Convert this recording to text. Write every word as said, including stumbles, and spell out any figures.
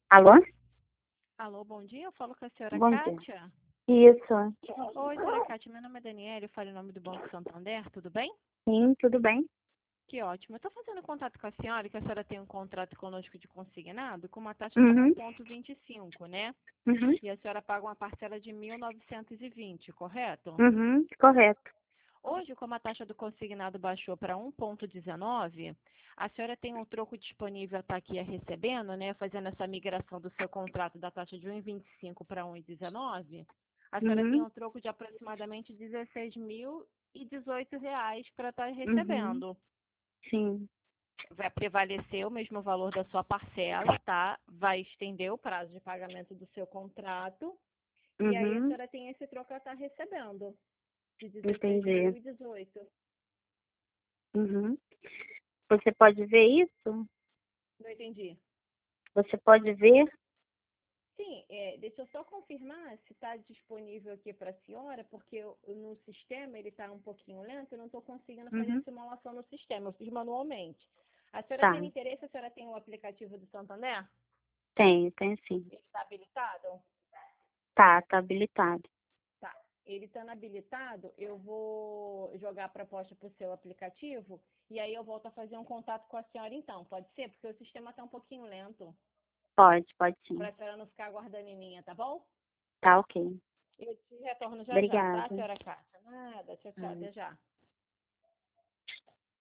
Alô? Alô, bom dia. Eu falo com a senhora Bom dia. Kátia. Isso. Oi, senhora Kátia. Meu nome é Daniela. Eu falo em nome do Banco Santander. Tudo bem? Sim, tudo bem? Que ótimo. Eu estou fazendo contato com a senhora, que a senhora tem um contrato conosco de consignado com uma taxa de um Uhum, vírgula vinte e cinco, né? uhum, E a senhora paga uma parcela de mil novecentos e vinte, correto? uhum, correto. Hoje, como a taxa do consignado baixou para um vírgula dezenove, a senhora tem um troco disponível a estar aqui recebendo, né? Fazendo essa migração do seu contrato da taxa de um vírgula vinte e cinco para um vírgula dezenove. A senhora tem Uhum, um troco de aproximadamente dezesseis mil e dezoito reais para estar uhum, recebendo. sim, Vai prevalecer o mesmo valor da sua parcela, tá? Vai estender o prazo de pagamento do seu contrato. E aí a uhum, senhora tem esse troco a estar recebendo, de dezesseis mil entendi. e dezoito. Uhum. Você pode ver isso? Não entendi. Você pode ver? Sim, é, deixa eu só confirmar se está disponível aqui para a senhora, porque eu- no sistema ele está um pouquinho lento, eu não estou conseguindo fazer a Uhum, simulação no sistema, eu fiz manualmente. A senhora tá. tem interesse, a senhora tem o aplicativo do Santander? Tenho, tenho sim. Ele está habilitado? Tá, tá habilitado. Tá. Ele estando habilitado, eu vou jogar a proposta para o seu aplicativo e aí eu volto a fazer um contato com a senhora então, pode ser? Porque o sistema está um pouquinho lento, Pode, pode para sim. a senhora não ficar aguardando em linha, tá bom? Tá ok. Eu te retorno já já, tá, Obrigada. senhora Cássia? Nada, tchau, tchau, Ah. até já.